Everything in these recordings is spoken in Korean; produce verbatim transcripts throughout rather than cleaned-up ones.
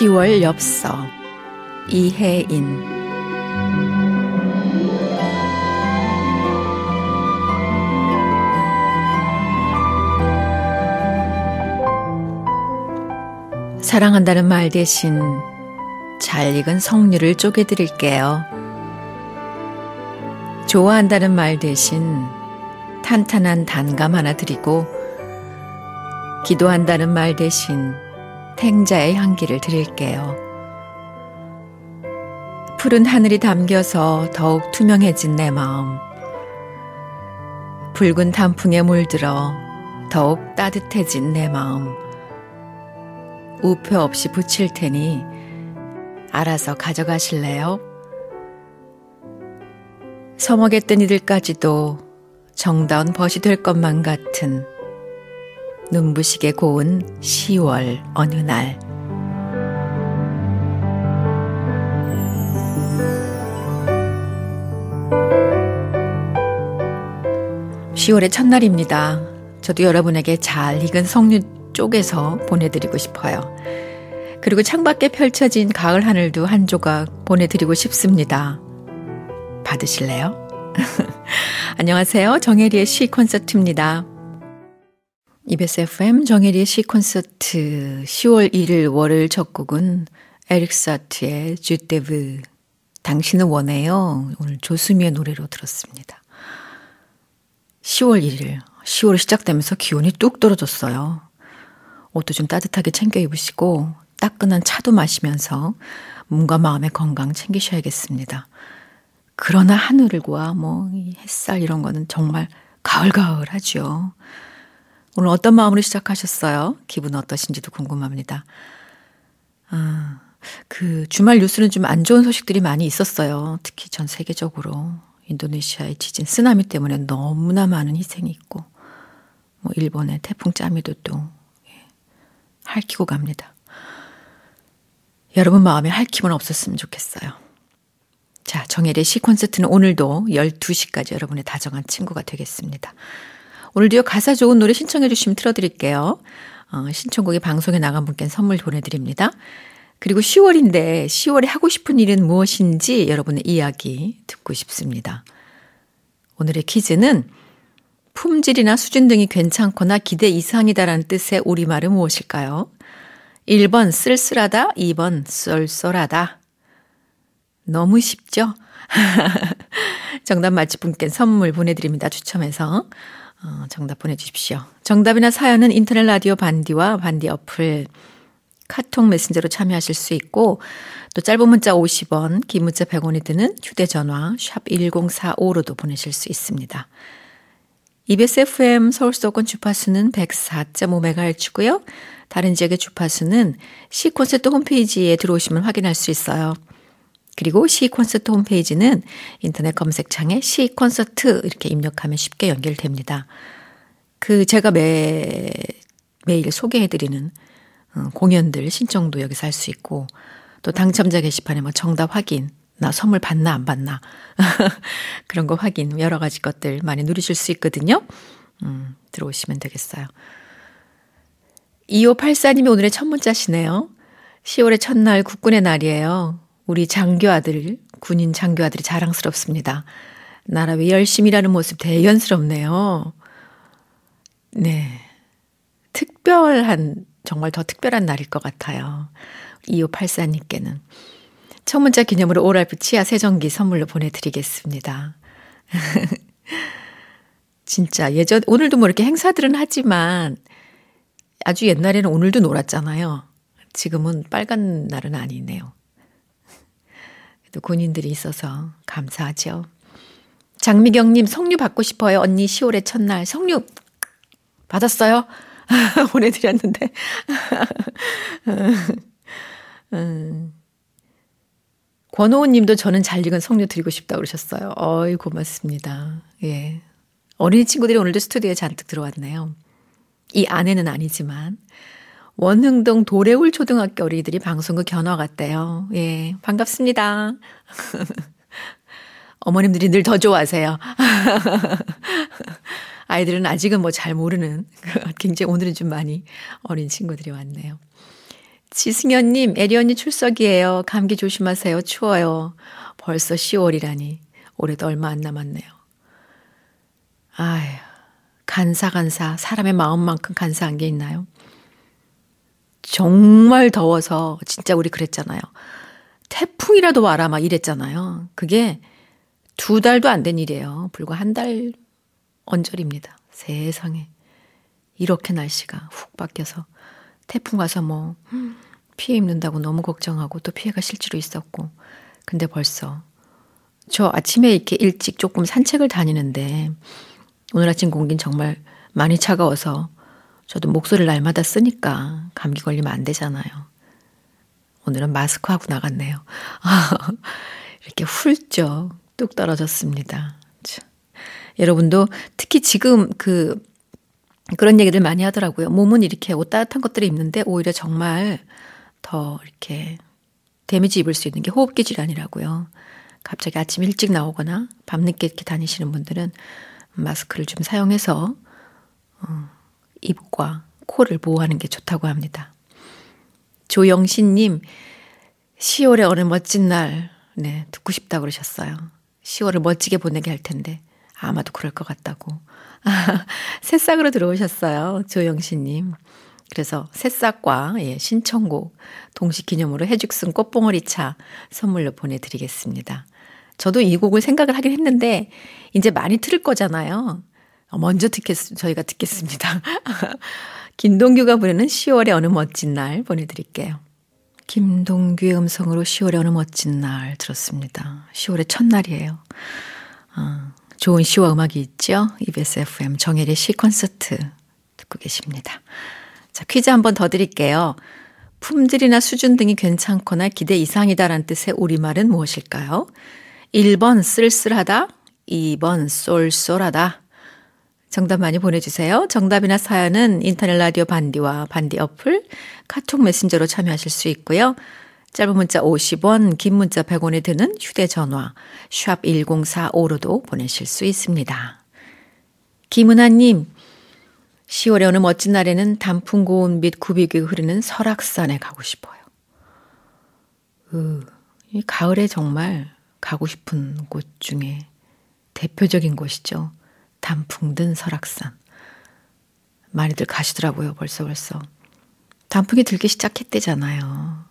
시월 엽서 이혜인. 사랑한다는 말 대신 잘 익은 석류를 쪼개드릴게요. 좋아한다는 말 대신 탄탄한 단감 하나 드리고, 기도한다는 말 대신 탱자의 향기를 드릴게요. 푸른 하늘이 담겨서 더욱 투명해진 내 마음, 붉은 단풍에 물들어 더욱 따뜻해진 내 마음, 우표 없이 붙일 테니 알아서 가져가실래요? 서먹했던 이들까지도 정다운 벗이 될 것만 같은 눈부시게 고운 시월 어느 날. 시월의 첫날입니다. 저도 여러분에게 잘 익은 석류 쪼개서 보내드리고 싶어요. 그리고 창밖에 펼쳐진 가을 하늘도 한 조각 보내드리고 싶습니다. 받으실래요? 안녕하세요. 정혜리의 시 콘서트입니다. 이비에스 에프엠 정혜리의 시 콘서트 시월 일일 월요일 첫 곡은 에릭 사트의 주데브, 당신은 원해요. 오늘 조수미의 노래로 들었습니다. 시월 일일, 시월이 시작되면서 기온이 뚝 떨어졌어요. 옷도 좀 따뜻하게 챙겨 입으시고 따끈한 차도 마시면서 몸과 마음의 건강 챙기셔야겠습니다. 그러나 하늘과 뭐 햇살 이런 거는 정말 가을가을하죠. 오늘 어떤 마음으로 시작하셨어요? 기분 어떠신지도 궁금합니다. 아, 그 주말 뉴스는 좀 안 좋은 소식들이 많이 있었어요. 특히 전 세계적으로 인도네시아의 지진, 쓰나미 때문에 너무나 많은 희생이 있고, 뭐 일본의 태풍 짜미도 또 핥히고 갑니다. 여러분 마음에 핥힘은 없었으면 좋겠어요. 자, 정혜리의 시 콘서트는 오늘도 열두 시까지 여러분의 다정한 친구가 되겠습니다. 오늘도요, 가사 좋은 노래 신청해 주시면 틀어드릴게요. 어, 신청곡이 방송에 나간 분께는 선물 보내드립니다. 그리고 시월인데 시월에 하고 싶은 일은 무엇인지 여러분의 이야기 듣고 싶습니다. 오늘의 퀴즈는 품질이나 수준 등이 괜찮거나 기대 이상이다라는 뜻의 우리말은 무엇일까요? 일 번 쓸쓸하다, 이 번 쏠쏠하다. 너무 쉽죠? 정답 맞힌 분께 선물 보내드립니다. 추첨해서 어, 정답 보내주십시오. 정답이나 사연은 인터넷 라디오 반디와 반디 어플 카톡 메신저로 참여하실 수 있고, 또 짧은 문자 오십 원, 긴 문자 백 원이 드는 휴대전화 샵 일공사오로도 보내실 수 있습니다. 이비에스 에프엠 서울 수도권 주파수는 백사 점 오 메가헤르츠고요. 다른 지역의 주파수는 시 콘서트 홈페이지에 들어오시면 확인할 수 있어요. 그리고 시 콘서트 홈페이지는 인터넷 검색창에 시 콘서트 이렇게 입력하면 쉽게 연결됩니다. 그 제가 매, 매일 소개해드리는 공연들 신청도 여기서 할 수 있고, 또 당첨자 게시판에 뭐 정답 확인, 나 선물 받나 안 받나 그런 거 확인, 여러 가지 것들 많이 누리실 수 있거든요. 음, 들어오시면 되겠어요. 이오팔사님이 오늘의 첫 문자시네요. 시월의 첫날 국군의 날이에요. 우리 장교 아들, 군인 장교 아들이 자랑스럽습니다. 나라 위해 열심히 일하는 모습 대견스럽네요. 네, 특별한, 정말 더 특별한 날일 것 같아요. 이오팔사님께는 첫 문자 기념으로 오랄프 치아 세정기 선물로 보내드리겠습니다. 진짜 예전, 오늘도 뭐 이렇게 행사들은 하지만 아주 옛날에는 오늘도 놀았잖아요. 지금은 빨간 날은 아니네요. 또 군인들이 있어서 감사하죠. 장미경님, 석류 받고 싶어요. 언니 시월의 첫날 석류 받았어요? 보내드렸는데. 음. 권호은 님도 저는 잘 익은 석류 드리고 싶다고 그러셨어요. 어이, 고맙습니다. 예. 어린이 친구들이 오늘도 스튜디오에 잔뜩 들어왔네요. 이 안에는 아니지만. 원흥동 도래울 초등학교 어린이들이 방송국 견화 갔대요. 예, 반갑습니다. 어머님들이 늘 더 좋아하세요. 아이들은 아직은 뭐 잘 모르는, 굉장히 오늘은 좀 많이 어린 친구들이 왔네요. 지승현님, 애리 언니 출석이에요. 감기 조심하세요. 추워요. 벌써 시월이라니. 올해도 얼마 안 남았네요. 아휴, 간사 간사. 사람의 마음만큼 간사한 게 있나요? 정말 더워서 진짜 우리 그랬잖아요. 태풍이라도 와라 막 이랬잖아요. 그게 두 달도 안 된 일이에요. 불과 한 달 언저리입니다. 세상에. 이렇게 날씨가 훅 바뀌어서 태풍 와서 뭐 피해 입는다고 너무 걱정하고 또 피해가 실제로 있었고. 근데 벌써 저 아침에 이렇게 일찍 조금 산책을 다니는데 오늘 아침 공기는 정말 많이 차가워서 저도 목소리를 날마다 쓰니까 감기 걸리면 안 되잖아요. 오늘은 마스크하고 나갔네요. 이렇게 훌쩍 뚝 떨어졌습니다. 참. 여러분도 특히 지금 그 그런 얘기들 많이 하더라고요. 몸은 이렇게 옷 따뜻한 것들이 입는데 오히려 정말 더 이렇게 데미지 입을 수 있는 게 호흡기 질환이라고요. 갑자기 아침 일찍 나오거나 밤늦게 이렇게 다니시는 분들은 마스크를 좀 사용해서 어, 입과 코를 보호하는 게 좋다고 합니다. 조영신님, 시월의 어느 멋진 날, 네, 듣고 싶다 그러셨어요. 시월을 멋지게 보내게 할 텐데 아마도 그럴 것 같다고. 아, 새싹으로 들어오셨어요. 조영신님. 그래서 새싹과 예, 신청곡 동시 기념으로 해죽순 꽃봉오리차 선물로 보내드리겠습니다. 저도 이 곡을 생각을 하긴 했는데 이제 많이 틀을 거잖아요. 먼저 듣겠, 저희가 듣겠습니다. 김동규가 부르는 시월의 어느 멋진 날 보내드릴게요. 김동규의 음성으로 시월의 어느 멋진 날 들었습니다. 시월의 첫날이에요. 어, 좋은 시와 음악이 있죠. 이비에스 에프엠 정혜리의 시콘서트 듣고 계십니다. 자, 퀴즈 한 번 더 드릴게요. 품질이나 수준 등이 괜찮거나 기대 이상이다라는 뜻의 우리말은 무엇일까요? 일 번 쓸쓸하다, 이 번 쏠쏠하다. 정답 많이 보내주세요. 정답이나 사연은 인터넷 라디오 반디와 반디 어플, 카톡 메신저로 참여하실 수 있고요. 짧은 문자 오십 원, 긴 문자 백 원이 드는 휴대전화 샵 일공사오로도 보내실 수 있습니다. 김은하님, 시월의 어느 멋진 날에는 단풍 고운 빛 굽이게 흐르는 설악산에 가고 싶어요. 으, 이 가을에 정말 가고 싶은 곳 중에 대표적인 곳이죠. 단풍 든 설악산. 많이들 가시더라고요. 벌써 벌써. 단풍이 들기 시작했대잖아요.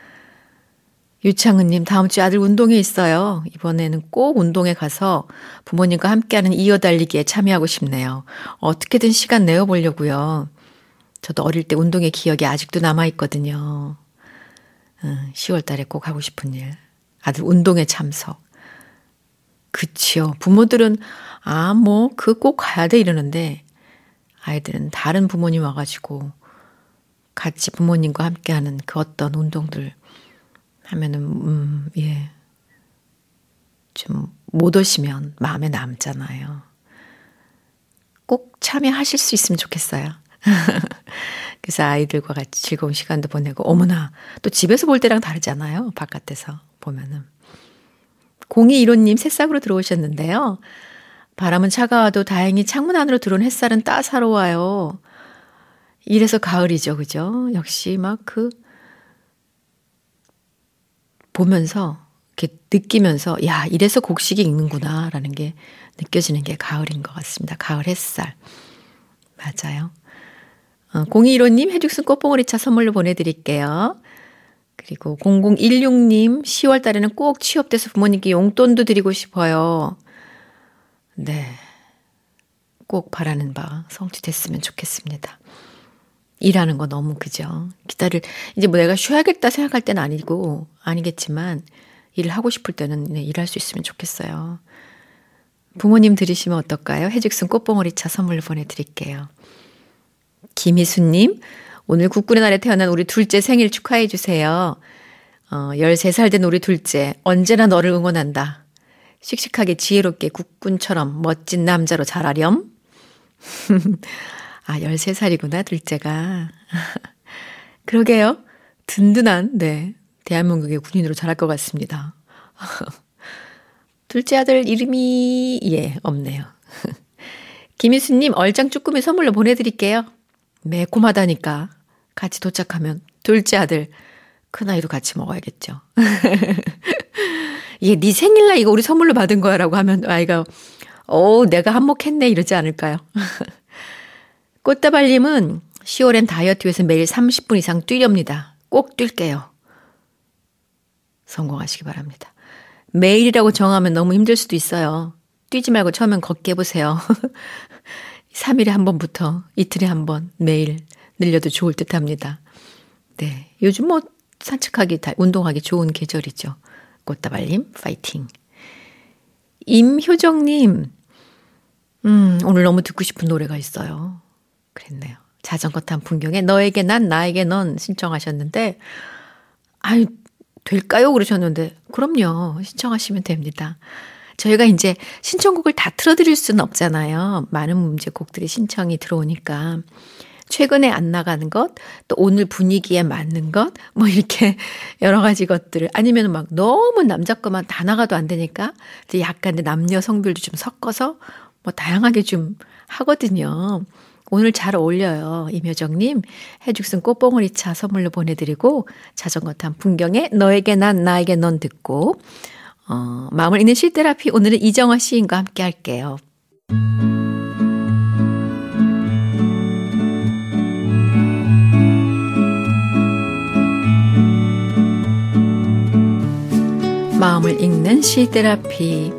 유창은님, 다음 주에 아들 운동회 있어요. 이번에는 꼭 운동에 가서 부모님과 함께하는 이어달리기에 참여하고 싶네요. 어떻게든 시간 내어보려고요. 저도 어릴 때 운동의 기억이 아직도 남아있거든요. 시월 달에 꼭 하고 싶은 일. 아들 운동회 참석. 그치요. 부모들은 아, 뭐 그 꼭 가야 돼 이러는데 아이들은 다른 부모님 와가지고 같이 부모님과 함께하는 그 어떤 운동들 하면은 음, 예. 좀 못 오시면 마음에 남잖아요. 꼭 참여하실 수 있으면 좋겠어요. 그래서 아이들과 같이 즐거운 시간도 보내고 어머나 또 집에서 볼 때랑 다르잖아요. 바깥에서 보면은. 공이일호님 새싹으로 들어오셨는데요. 바람은 차가워도 다행히 창문 안으로 들어온 햇살은 따사로워요. 이래서 가을이죠. 그죠? 역시 막 그 보면서 이렇게 느끼면서 야 이래서 곡식이 익는구나 라는 게 느껴지는 게 가을인 것 같습니다. 가을 햇살. 맞아요. 어, 공이일호님 해죽순 꽃봉오리차 선물로 보내드릴게요. 그리고 공공일육님 시월 달에는 꼭 취업돼서 부모님께 용돈도 드리고 싶어요. 네. 꼭 바라는 바 성취됐으면 좋겠습니다. 일하는 거 너무 그죠. 기다릴 이제 뭐 내가 쉬어야겠다 생각할 때는 아니고 아니겠지만 일을 하고 싶을 때는 네, 일할 수 있으면 좋겠어요. 부모님 들으시면 어떨까요? 해죽순 꽃봉오리차 선물로 보내드릴게요. 김희수님 오늘 국군의 날에 태어난 우리 둘째 생일 축하해 주세요. 어, 열세 살 된 우리 둘째 언제나 너를 응원한다. 씩씩하게 지혜롭게 국군처럼 멋진 남자로 자라렴. 아, 열세 살이구나, 둘째가. 그러게요. 든든한, 네. 대한민국의 군인으로 자랄 것 같습니다. 둘째 아들 이름이, 예, 없네요. 김희수님, 얼짱 쭈꾸미 선물로 보내드릴게요. 매콤하다니까. 같이 도착하면 둘째 아들 큰아이도 같이 먹어야겠죠. 이게 네 생일날 이거 우리 선물로 받은 거야 라고 하면 아이가 오 내가 한몫했네 이러지 않을까요? 꽃다발님은 시월엔 다이어트 위해서 매일 삼십 분 이상 뛰렵니다. 꼭 뛸게요. 성공하시기 바랍니다. 매일이라고 정하면 너무 힘들 수도 있어요. 뛰지 말고 처음엔 걷기 해보세요. 삼 일에 한 번부터 이틀에 한 번 매일 늘려도 좋을 듯 합니다. 네, 요즘 뭐 산책하기, 운동하기 좋은 계절이죠. 꽃다발님 파이팅. 임효정님 음, 오늘 너무 듣고 싶은 노래가 있어요. 그랬네요. 자전거 탄 풍경에 너에게 난 나에게 넌 신청하셨는데 아유 될까요? 그러셨는데 그럼요. 신청하시면 됩니다. 저희가 이제 신청곡을 다 틀어드릴 수는 없잖아요. 많은 이제 곡들이 신청이 들어오니까 최근에 안 나가는 것, 또 오늘 분위기에 맞는 것, 뭐 이렇게 여러 가지 것들을 아니면 막 너무 남자 거만 다 나가도 안 되니까 이제 약간 남녀 성별도 좀 섞어서 뭐 다양하게 좀 하거든요. 오늘 잘 어울려요. 임효정님 해죽순 꽃봉오리차 선물로 보내드리고 자전거 탄 풍경에 너에게 난 나에게 넌 듣고 어, 마음을 읽는 시테라피 오늘은 이정화 시인과 함께 할게요. 마음을 읽는 시테라피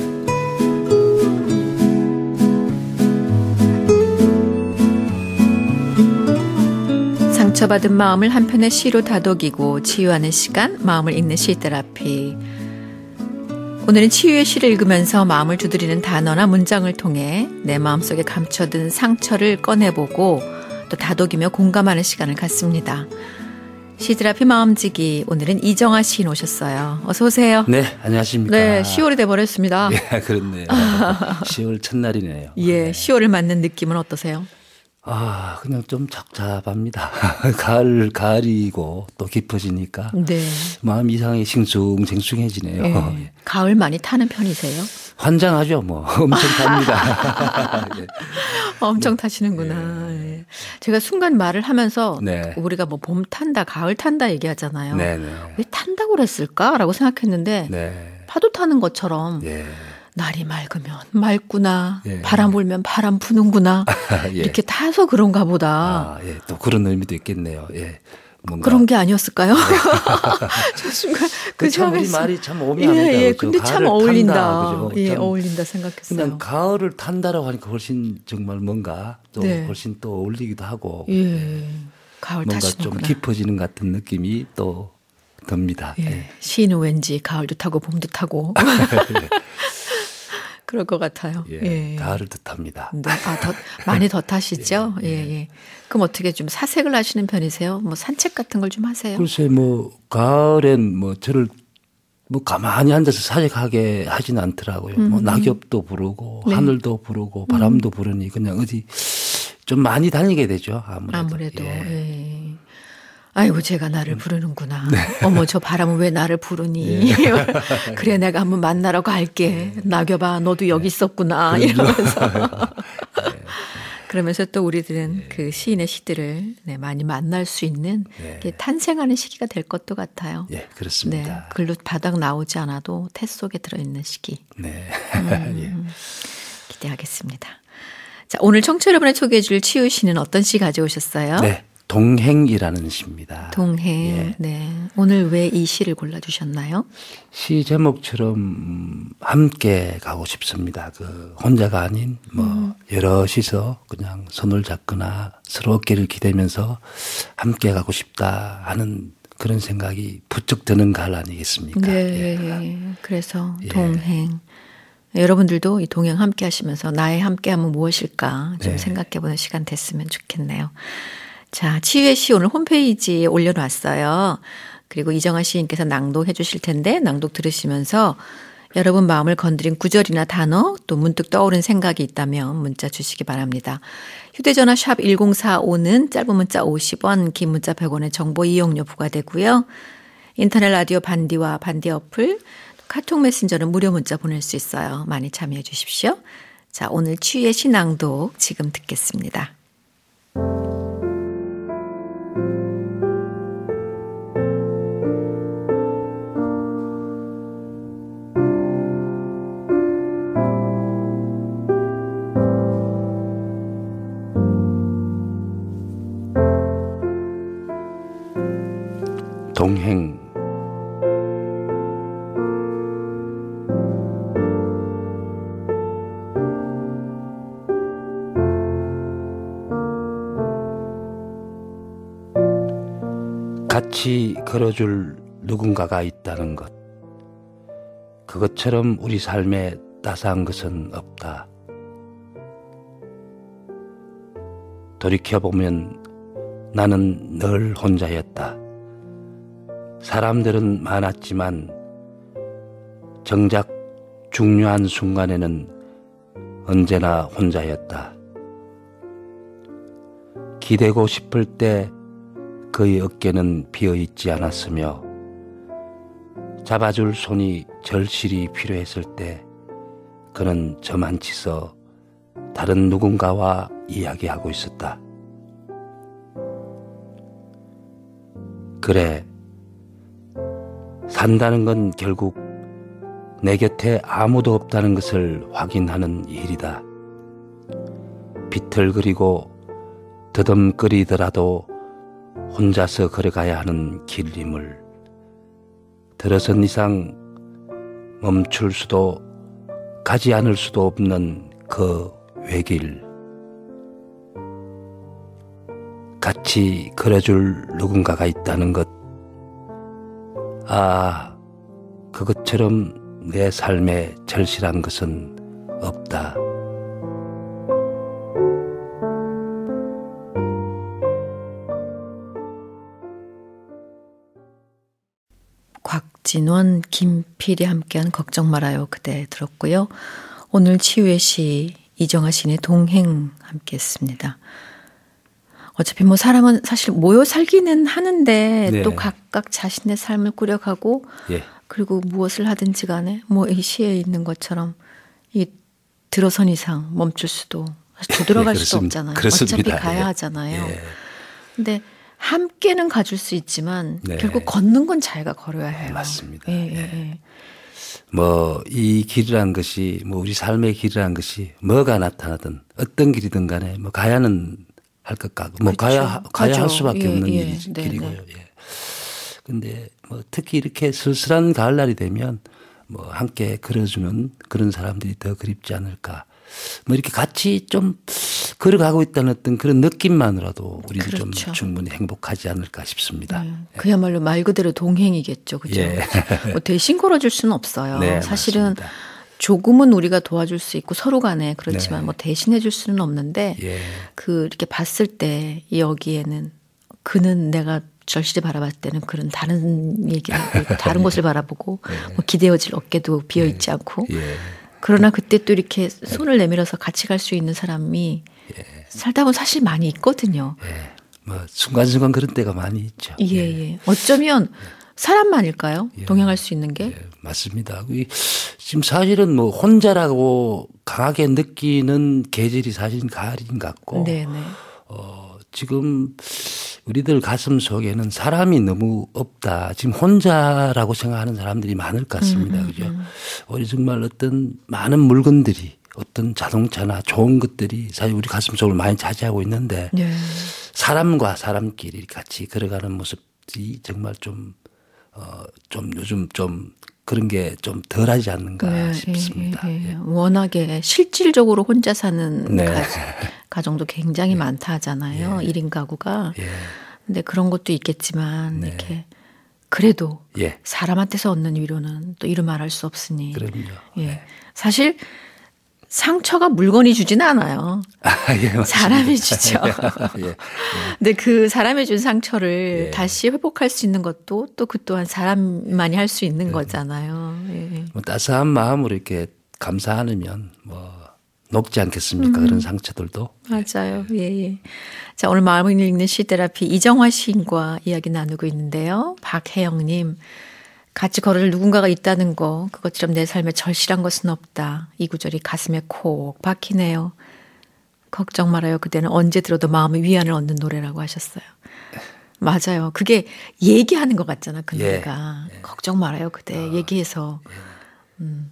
상처받은 마음을 한편의 시로 다독이고 치유하는 시간 마음을 읽는 시테라피. 오늘은 치유의 시를 읽으면서 마음을 두드리는 단어나 문장을 통해 내 마음속에 감춰둔 상처를 꺼내보고 또 다독이며 공감하는 시간을 갖습니다. 시테라피 마음지기 오늘은 이정화 시인 오셨어요. 어서 오세요. 네, 안녕하십니까. 네, 시월이 돼버렸습니다. 예, 그렇네요. 시월 첫날이네요. 예, 네. 시월을 맞는 느낌은 어떠세요? 아, 그냥 좀 착잡합니다. 가을, 가을이고 또 깊어지니까 네. 마음 이상하게 싱숭생숭해지네요. 예. 예. 가을 많이 타는 편이세요? 환장하죠, 뭐. 엄청 탑니다. 예. 엄청 타시는구나. 예. 예. 제가 순간 말을 하면서 네. 우리가 뭐 봄 탄다, 가을 탄다 얘기하잖아요. 네, 네. 왜 탄다고 그랬을까라고 생각했는데 네. 파도 타는 것처럼 예. 날이 맑으면 맑구나. 예. 바람 불면 바람 부는구나. 예. 이렇게 타서 그런가 보다. 아, 예. 또 그런 의미도 있겠네요. 예. 뭔가. 그런 게 아니었을까요? 저 순간 그 참 우리 생각했어요. 말이 참 오묘합니다. 예, 예. 그렇죠? 근데 참 가을을 어울린다. 탄다, 그죠? 예, 참 어울린다 생각했어요. 그냥 가을을 탄다라고 하니까 훨씬 정말 뭔가 또 네. 훨씬 또 어울리기도 하고 예. 가을 뭔가 타시는구나. 좀 깊어지는 같은 느낌이 또 듭니다. 예. 예. 시인은 왠지 가을도 타고 봄도 타고 그럴 것 같아요. 예. 예. 가을을 뜻합니다. 네. 아, 더 많이 더 타시죠? 예, 예. 예. 그럼 어떻게 좀 사색을 하시는 편이세요? 뭐 산책 같은 걸 좀 하세요? 글쎄 뭐 가을엔 뭐 저를 뭐 가만히 앉아서 사색하게 하지는 않더라고요. 음. 뭐 낙엽도 부르고 네. 하늘도 부르고 바람도 부르니 그냥 어디 좀 많이 다니게 되죠. 아무래도. 아무래도. 예. 예. 아이고 제가 나를 부르는구나. 네. 어머 저 바람은 왜 나를 부르니. 예. 그래 내가 한번 만나러 갈게. 낙엽아 너도 여기 있었구나. 이러면서. 네. 그러면서 또 우리들은 네. 그 시인의 시들을 네, 많이 만날 수 있는 네. 탄생하는 시기가 될 것도 같아요. 예, 그렇습니다. 네, 글로 바닥 나오지 않아도 태 속에 들어있는 시기. 네. 음, 예. 기대하겠습니다. 자, 오늘 청취자 여러분의 소개해 줄 치유 시는 어떤 시 가져오셨어요? 네. 동행이라는 시입니다. 동행. 예. 네. 오늘 왜 이 시를 골라주셨나요? 시 제목처럼 함께 가고 싶습니다. 그 혼자가 아닌 뭐 음. 여럿이서 그냥 손을 잡거나 서로 어깨를 기대면서 함께 가고 싶다 하는 그런 생각이 부쩍 드는 가을 아니겠습니까? 네. 예. 그래서 예. 동행. 여러분들도 이 동행 함께 하시면서 나의 함께함은 무엇일까 좀 네. 생각해-보는 시간 됐으면 좋겠네요. 자, 치유의 시 오늘 홈페이지에 올려놨어요. 그리고 이정아 시인께서 낭독해 주실 텐데 낭독 들으시면서 여러분 마음을 건드린 구절이나 단어 또 문득 떠오른 생각이 있다면 문자 주시기 바랍니다. 휴대전화 샵 일공사오는 짧은 문자 오십 원, 긴 문자 백 원의 정보 이용료 부과되고요. 인터넷 라디오 반디와 반디 어플, 카톡 메신저는 무료 문자 보낼 수 있어요. 많이 참여해 주십시오. 자, 오늘 치유의 시 낭독 지금 듣겠습니다. 동행. 같이 걸어줄 누군가가 있다는 것. 그것처럼 우리 삶에 따스한 것은 없다. 돌이켜보면 나는 늘 혼자였다. 사람들은 많았지만 정작 중요한 순간에는 언제나 혼자였다. 기대고 싶을 때 그의 어깨는 비어있지 않았으며 잡아줄 손이 절실히 필요했을 때 그는 저만치서 다른 누군가와 이야기하고 있었다. 그래, 산다는 건 결국 내 곁에 아무도 없다는 것을 확인하는 일이다. 비틀거리고 더듬거리더라도 혼자서 걸어가야 하는 길임을, 들어선 이상 멈출 수도 가지 않을 수도 없는 그 외길. 같이 걸어줄 누군가가 있다는 것. 아, 그것처럼 내 삶에 절실한 것은 없다. 곽진원, 김필이 함께한 걱정 말아요 그대 들었고요. 오늘 치유의 시 이정아 시인의 동행 함께했습니다. 어차피 뭐 사람은 사실 모여 살기는 하는데 네. 또 각각 자신의 삶을 꾸려가고 예. 그리고 무엇을 하든지 간에 뭐 이 시에 있는 것처럼 이 들어선 이상 멈출 수도 사실 되돌아갈 예, 수도 없잖아요. 그렇습니다. 어차피 가야 예. 하잖아요. 예. 근데 함께는 가줄 수 있지만 네. 결국 걷는 건 자기가 걸어야 해요. 맞습니다. 예, 예, 예. 예. 뭐 이 길이란 것이 뭐 우리 삶의 길이란 것이 뭐가 나타나든 어떤 길이든 간에 뭐 가야는 할 것 같고 뭐 그렇죠. 가야 가야 가죠. 할 수밖에 예, 없는 예. 일이 네, 길이고요. 네. 예. 근데 뭐 특히 이렇게 쓸쓸한 가을날이 되면 뭐 함께 걸어주는 그런 사람들이 더 그립지 않을까. 뭐 이렇게 같이 좀 걸어가고 있다는 어떤 그런 느낌만으로도 우리도 그렇죠. 좀 충분히 행복하지 않을까 싶습니다. 네. 그야말로 말 그대로 동행이겠죠. 그죠? 예. 뭐 대신 걸어줄 수는 없어요. 네, 사실은 맞습니다. 조금은 우리가 도와줄 수 있고 서로 간에 그렇지만 네. 뭐 대신해 줄 수는 없는데 예. 그 이렇게 봤을 때 여기에는 그는 내가 절실히 바라봤을 때는 그런 다른 얘기를 하고 있고 다른 곳을 바라보고 뭐 기대어질 어깨도 비어 있지 않고 예. 그러나 그때 또 이렇게 손을 내밀어서 같이 갈 수 있는 사람이 살다 보면 사실 많이 있거든요. 예. 뭐 순간순간 그런 때가 많이 있죠. 예, 예. 어쩌면 사람만일까요? 동행할 수 있는 게? 예, 맞습니다. 이 지금 사실은 뭐 혼자라고 강하게 느끼는 계절이 사실 가을인 것 같고, 네, 네. 어, 지금 우리들 가슴 속에는 사람이 너무 없다. 지금 혼자라고 생각하는 사람들이 많을 것 같습니다. 음, 음, 그죠? 음. 우리 정말 어떤 많은 물건들이 어떤 자동차나 좋은 것들이 사실 우리 가슴 속을 많이 차지하고 있는데 네. 사람과 사람끼리 같이 걸어가는 모습이 정말 좀, 어, 좀 요즘 좀 그런 게 좀 덜하지 않는가 네, 싶습니다. 예, 예. 예. 워낙에 실질적으로 혼자 사는 네. 가, 가정도 굉장히 많다 하잖아요. 예. 일 인 가구가. 예. 근데 그런 것도 있겠지만 네. 이렇게 그래도 예. 사람한테서 얻는 위로는 또 이루 말할 수 없으니. 그럼요. 예. 사실 상처가 물건이 주지는 않아요. 아, 예, 맞습니다. 사람이 주죠. 예. 예. 근데 그 사람이 준 상처를 예. 다시 회복할 수 있는 것도 또 그 또한 사람만이 할 수 있는 거잖아요. 예. 뭐 따스한 마음으로 이렇게 감사 않으면 뭐 녹지 않겠습니까? 음. 그런 상처들도. 맞아요. 예, 예. 자, 오늘 마음을 읽는 시테라피 이정화 시인과 이야기 나누고 있는데요. 박혜영님, 같이 걸을 누군가가 있다는 거, 그것처럼 내 삶에 절실한 것은 없다. 이 구절이 가슴에 콕 박히네요. 걱정 말아요. 그대는 언제 들어도 마음의 위안을 얻는 노래라고 하셨어요. 맞아요. 그게 얘기하는 것 같잖아, 그 예. 노래가. 예. 걱정 말아요. 그대 아, 얘기해서. 예. 음.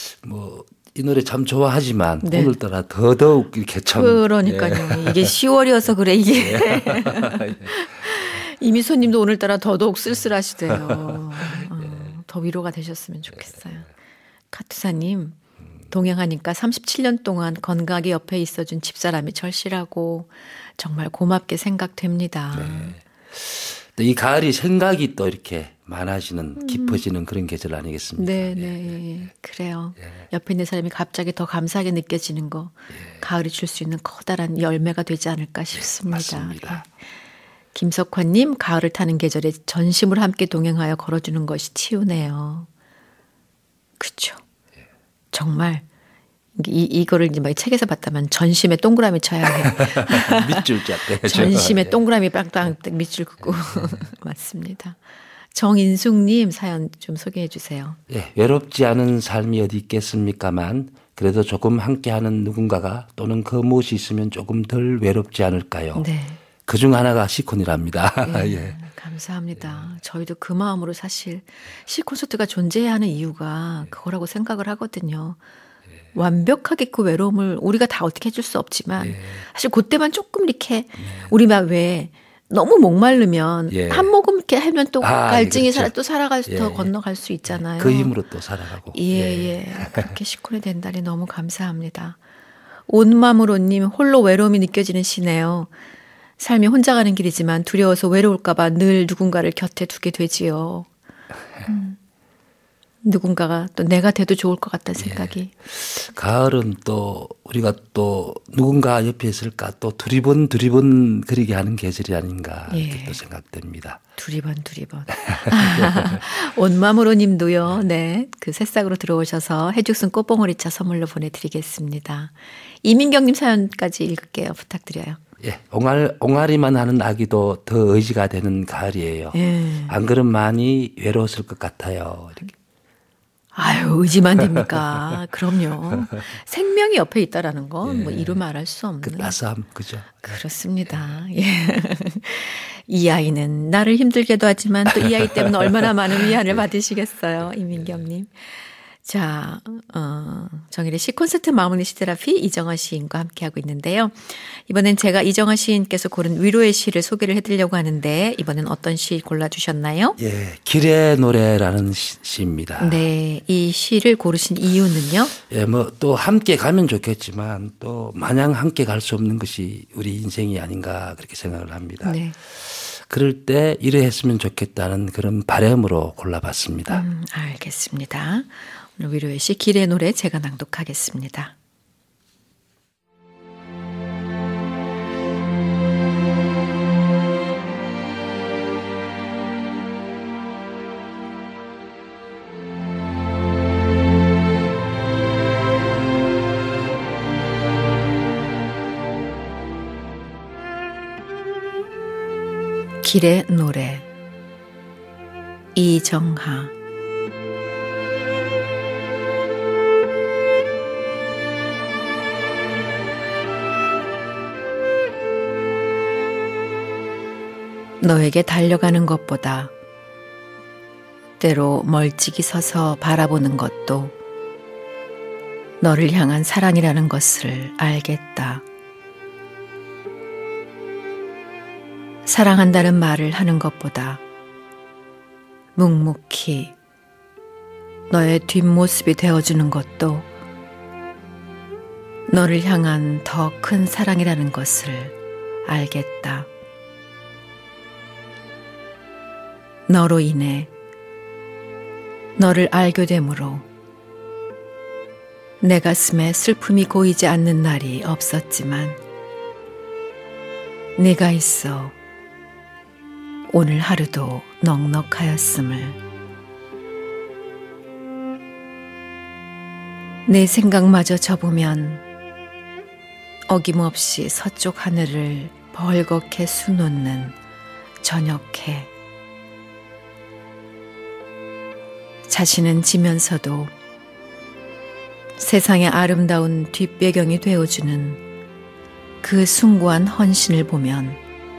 뭐 이 노래 참 좋아하지만 네. 오늘따라 더더욱 이렇게 참. 그러니까요. 예. 이게 시월이어서 그래 이게. 이미소님도 오늘따라 더더욱 쓸쓸하시대요. 어, 더 위로가 되셨으면 좋겠어요. 카투사님, 동행하니까 삼십칠 년 동안 건강하게 옆에 있어준 집사람이 절실하고 정말 고맙게 생각됩니다. 네. 이 가을이 생각이 또 이렇게 많아지는 깊어지는 그런 계절 아니겠습니까? 네, 네, 그래요. 예. 옆에 있는 사람이 갑자기 더 감사하게 느껴지는 거, 예. 가을이 줄 수 있는 커다란 열매가 되지 않을까 싶습니다. 예, 맞습니다. 예. 김석환님, 가을을 타는 계절에 전심을 함께 동행하여 걸어주는 것이 치유네요. 그렇죠. 예. 정말 이 이거를 이제 막 책에서 봤다면 전심에 동그라미 쳐야 해. 밑줄 짰대. 전심에 동그라미 빵빵 밑줄 긋고 맞습니다. 정인숙님 사연 좀 소개해 주세요. 예, 외롭지 않은 삶이 어디 있겠습니까만 그래도 조금 함께하는 누군가가 또는 그 무엇이 있으면 조금 덜 외롭지 않을까요? 네. 그중 하나가 시콘이랍니다. 네, 예. 감사합니다. 예. 저희도 그 마음으로 사실 시콘서트가 존재해야 하는 이유가 그거라고 생각을 하거든요. 예. 완벽하게 그 외로움을 우리가 다 어떻게 해줄 수 없지만 예. 사실 그때만 조금 이렇게 예. 우리 막 왜 너무 목마르면 예. 한 모금 이렇게 하면 또 아, 갈증이 그렇죠. 살아, 또 살아갈 수, 예. 더 건너갈 수 있잖아요. 그 힘으로 또 살아가고. 예, 예. 예. 그렇게 시콘이 된다니 너무 감사합니다. 온마무로님, 홀로 외로움이 느껴지는 시네요. 삶이 혼자 가는 길이지만 두려워서 외로울까 봐 늘 누군가를 곁에 두게 되지요. 음. 누군가가 또 내가 돼도 좋을 것 같다는 생각이. 예. 가을은 또 우리가 또 누군가 옆에 있을까 또 두리번 두리번 그리게 하는 계절이 아닌가 예. 이렇게 또 생각됩니다. 두리번 두리번. 온마무로 님도요. 네. 그 새싹으로 들어오셔서 해죽순 꽃봉오리차 선물로 보내드리겠습니다. 이민경 님 사연까지 읽을게요. 부탁드려요. 예, 옹알, 옹알이만 하는 아기도 더 의지가 되는 가을이에요. 예. 안 그럼 많이 외로웠을 것 같아요. 이렇게. 아유, 의지만 됩니까? 그럼요. 생명이 옆에 있다라는 건 뭐 예. 이루 말할 수 없는. 그 따스함, 그죠? 그렇습니다. 예. 이 아이는 나를 힘들게도 하지만 또 이 아이 때문에 얼마나 많은 위안을 받으시겠어요, 이민경님. 자, 어, 정일의 시콘서트 마무리 시테라피 이정화 시인과 함께하고 있는데요. 이번엔 제가 이정화 시인께서 고른 위로의 시를 소개를 해드리려고 하는데 이번엔 어떤 시 골라주셨나요? 예, 길의 노래라는 시, 시입니다. 네, 이 시를 고르신 이유는요? 예, 뭐 또 함께 가면 좋겠지만 또 마냥 함께 갈 수 없는 것이 우리 인생이 아닌가 그렇게 생각을 합니다. 네. 그럴 때 이래 했으면 좋겠다는 그런 바람으로 골라봤습니다. 음, 알겠습니다. 오늘 위로의 시 길의 노래 제가 낭독하겠습니다. 길의 노래 이정하. 너에게 달려가는 것보다 때로 멀찍이 서서 바라보는 것도 너를 향한 사랑이라는 것을 알겠다. 사랑한다는 말을 하는 것보다 묵묵히 너의 뒷모습이 되어주는 것도 너를 향한 더 큰 사랑이라는 것을 알겠다. 너로 인해 너를 알게 되므로 내 가슴에 슬픔이 고이지 않는 날이 없었지만 네가 있어 오늘 하루도 넉넉하였음을. 내 생각마저 접으면 어김없이 서쪽 하늘을 벌겋게 수놓는 저녁해. 자신은 지면서도 세상의 아름다운 뒷배경이 되어주는 그 숭고한 헌신을 보면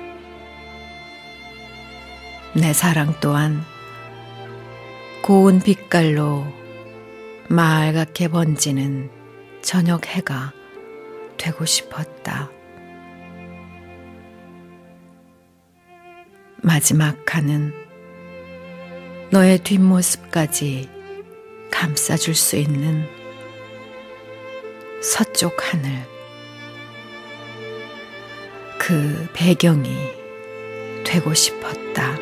내 사랑 또한 고운 빛깔로 맑게 번지는 저녁 해가 되고 싶었다. 마지막 칸은 너의 뒷모습까지 감싸줄 수 있는 서쪽 하늘. 그 배경이 되고 싶었다.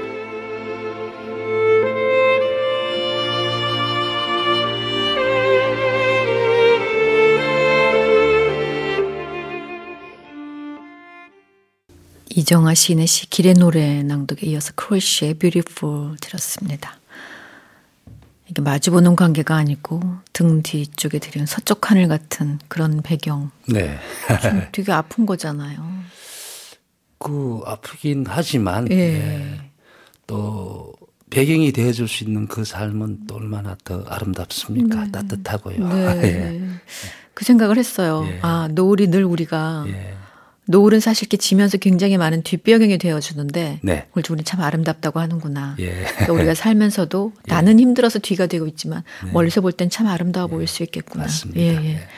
이정아 시인의 시 길의 노래 낭독에 이어서 크러쉬의 Beautiful 들었습니다. 이게 마주보는 관계가 아니고 등 뒤쪽에 들이는 서쪽 하늘 같은 그런 배경. 네. 되게 아픈 거잖아요. 그 아프긴 하지만 예. 네. 또 배경이 되어줄 수 있는 그 삶은 또 얼마나 더 아름답습니까? 네. 따뜻하고요. 네. 예. 그 생각을 했어요. 예. 아, 노을이 늘 우리가 예. 노을은 사실 이렇게 지면서 굉장히 많은 뒷배경이 되어주는데 네. 그걸 우리는 참 아름답다고 하는구나. 예. 그러니까 우리가 살면서도 예. 나는 힘들어서 뒤가 되고 있지만 네. 멀리서 볼 땐 참 아름다워 예. 보일 수 있겠구나. 맞습니다. 예, 예. 예.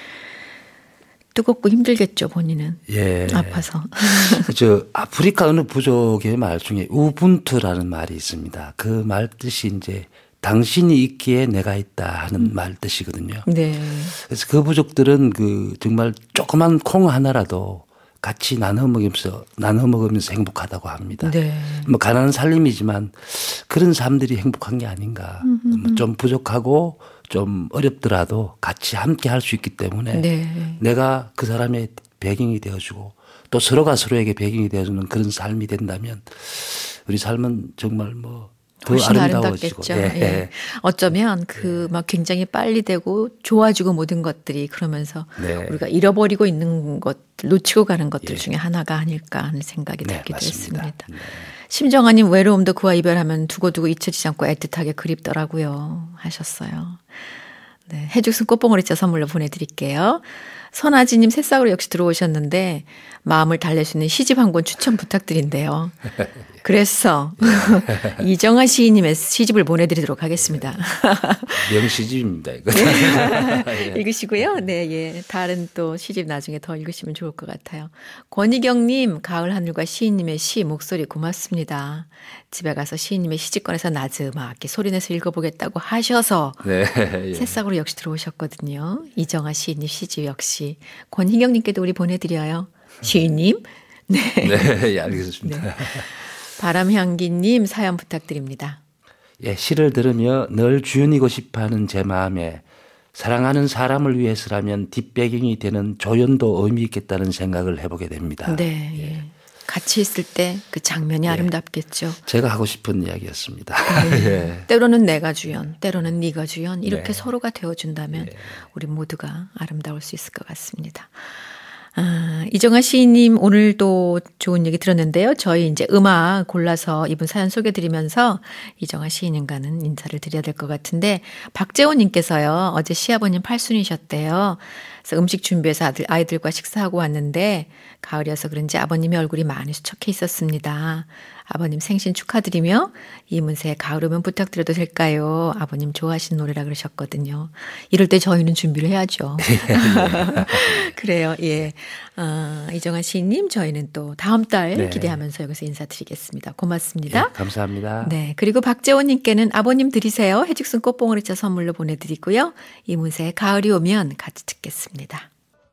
뜨겁고 힘들겠죠, 본인은. 예. 아파서. 저 아프리카 어느 부족의 말 중에 우분투라는 말이 있습니다. 그 말 뜻이 이제 당신이 있기에 내가 있다 하는 음. 말 뜻이거든요. 네. 그래서 그 부족들은 그 정말 조그만 콩 하나라도 같이 나눠 먹으면서 나눠 먹으면서 행복하다고 합니다. 네. 뭐 가난한 살림이지만 그런 사람들이 행복한 게 아닌가. 뭐 좀 부족하고 좀 어렵더라도 같이 함께 할 수 있기 때문에 네. 내가 그 사람의 배경이 되어주고 또 서로가 서로에게 배경이 되어주는 그런 삶이 된다면 우리 삶은 정말 뭐 더 훨씬 아름다워지고. 아름답겠죠. 예. 예. 어쩌면 그 막 굉장히 빨리 되고 좋아지고 모든 것들이 그러면서 네. 우리가 잃어버리고 있는 것, 놓치고 가는 것들 예. 중에 하나가 아닐까 하는 생각이 네, 들기도 맞습니다. 했습니다. 네. 심정아님 외로움도 그와 이별하면 두고두고 잊혀지지 않고 애틋하게 그립더라고요 하셨어요. 네, 해죽순 꽃봉오리차 선물로 보내드릴게요. 선아지님 새싹으로 역시 들어오셨는데 마음을 달랠 수 있는 시집 한 권 추천 부탁드린대요. 그래서 이정아 시인님의 시집을 보내드리도록 하겠습니다. 명시집입니다. 이거. 네. 읽으시고요. 네, 예. 다른 또 시집 나중에 더 읽으시면 좋을 것 같아요. 권희경님, 가을 하늘과 시인님의 시 목소리 고맙습니다. 집에 가서 시인님의 시집 꺼내서 나즈막하게 소리내서 읽어보겠다고 하셔서 네, 예. 새싹으로 역시 들어오셨거든요. 이정아 시인님 시집 역시 권희경님께도 우리 보내드려요. 시인님. 네, 네, 예, 알겠습니다. 네. 바람향기님 사연 부탁드립니다. 예, 시를 들으며 늘 주연이고 싶어하는 제 마음에 사랑하는 사람을 위해서라면 뒷배경이 되는 조연도 의미 있겠다는 생각을 해보게 됩니다. 네, 예. 같이 있을 때 그 장면이 예. 아름답겠죠. 제가 하고 싶은 이야기였습니다. 네. 예. 때로는 내가 주연, 때로는 네가 주연 이렇게 네. 서로가 되어준다면 네. 우리 모두가 아름다울 수 있을 것 같습니다. 아, 이정아 시인님 오늘 또 좋은 얘기 들었는데요. 저희 이제 음악 골라서 이분 사연 소개드리면서 이정아 시인님과는 인사를 드려야 될 것 같은데 박재원 님께서요. 어제 시아버님 팔순이셨대요. 그래서 음식 준비해서 아들, 아이들과 식사하고 왔는데 가을이어서 그런지 아버님의 얼굴이 많이 수척해 있었습니다. 아버님 생신 축하드리며 이문세의 가을 오면 부탁드려도 될까요? 아버님 좋아하시는 노래라 그러셨거든요. 이럴 때 저희는 준비를 해야죠. 그래요. 예. 아, 이정아 시인님 저희는 또 다음 달 네. 기대하면서 여기서 인사드리겠습니다. 고맙습니다. 예, 감사합니다. 네. 그리고 박재원 님께는 아버님 드리세요. 해죽순 꽃봉오리차 선물로 보내드리고요. 이문세의 가을이 오면 같이 듣겠습니다.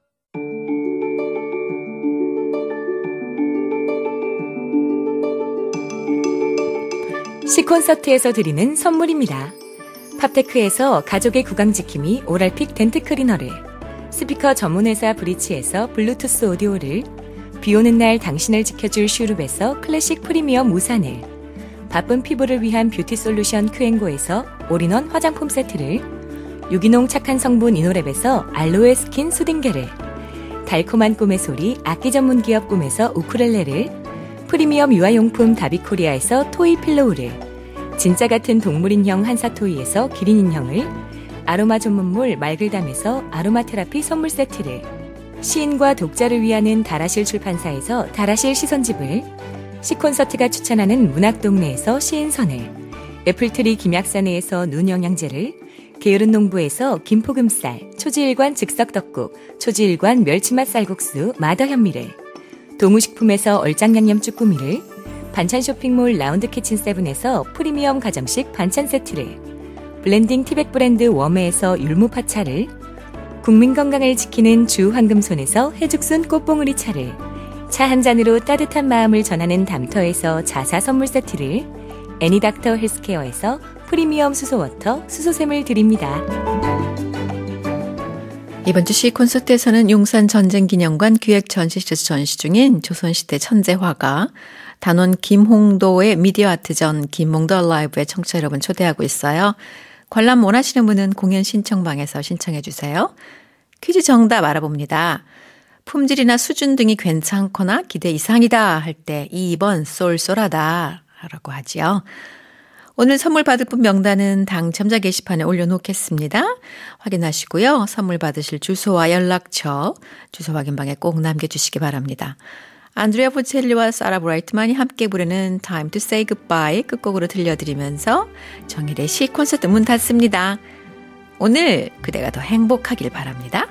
시콘서트에서 드리는 선물입니다. 팝테크에서 가족의 구강지킴이 오랄픽 덴트클리너를, 스피커 전문회사 브리치에서 블루투스 오디오를, 비오는 날 당신을 지켜줄 슈룹에서 클래식 프리미엄 우산을, 바쁜 피부를 위한 뷰티 솔루션 큐앤고에서 올인원 화장품 세트를, 유기농 착한 성분 이노랩에서 알로에 스킨 수딩게를, 달콤한 꿈의 소리 악기 전문 기업 꿈에서 우쿨렐레를, 프리미엄 유아용품 다비코리아에서 토이 필로우를, 진짜 같은 동물인형 한사토이에서 기린인형을, 아로마 전문물 말글담에서 아로마 테라피 선물 세트를, 시인과 독자를 위하는 다라실 출판사에서 다라실 시선집을, 시콘서트가 추천하는 문학동네에서 시인선을, 애플트리 김약사네에서 눈영양제를, 게으른 농부에서 김포금쌀, 초지일관 즉석떡국, 초지일관 멸치맛 쌀국수 마더현미를, 동우식품에서 얼짱양념 쭈꾸미를, 반찬 쇼핑몰 라운드 키친 세븐에서 프리미엄 가정식 반찬 세트를, 블렌딩 티백 브랜드 웜에서 율무 파차를, 국민 건강을 지키는 주 황금손에서 해죽순 꽃봉우리 차를, 차 한 잔으로 따뜻한 마음을 전하는 담터에서 자사 선물 세트를, 애니닥터 헬스케어에서 프리미엄 수소워터 수소샘을 드립니다. 이번 주 시 콘서트에서는 용산 전쟁기념관 기획 전시실에서 전시 중인 조선시대 천재 화가 단원 김홍도의 미디어 아트전 김홍도 라이브에 청취자 여러분 초대하고 있어요. 관람 원하시는 분은 공연 신청방에서 신청해 주세요. 퀴즈 정답 알아봅니다. 품질이나 수준 등이 괜찮거나 기대 이상이다 할 때 이 번 쏠쏠하다 라고 하지요. 오늘 선물 받을 분 명단은 당첨자 게시판에 올려놓겠습니다. 확인하시고요. 선물 받으실 주소와 연락처, 주소 확인방에 꼭 남겨주시기 바랍니다. 안드레아 보첼리와 사라 브라이트만이 함께 부르는 Time to Say Goodbye 끝곡으로 들려드리면서 정일의 시 콘서트 문 닫습니다. 오늘 그대가 더 행복하길 바랍니다.